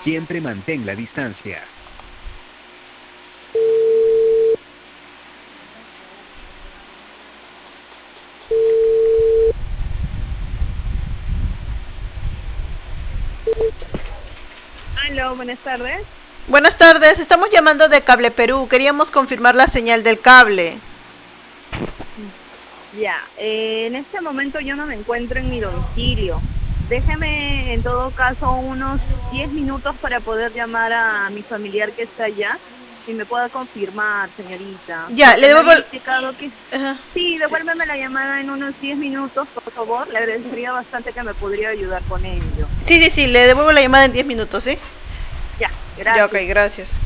Siempre mantén la distancia. Aló, buenas tardes. Buenas tardes, estamos llamando de Cable Perú. Queríamos confirmar la señal del cable. Ya, en este momento yo no me encuentro en mi domicilio. Déjeme en todo caso unos 10 minutos para poder llamar a mi familiar que está allá y me pueda confirmar, señorita, Ya, le porque me devuelvo... había indicado que Ajá. sí, devuélveme la llamada en unos 10 minutos, por favor. Le agradecería bastante que me podría ayudar con ello. Sí, le devuelvo la llamada en 10 minutos, ¿sí? Ya, Ya, ok, gracias. gracias.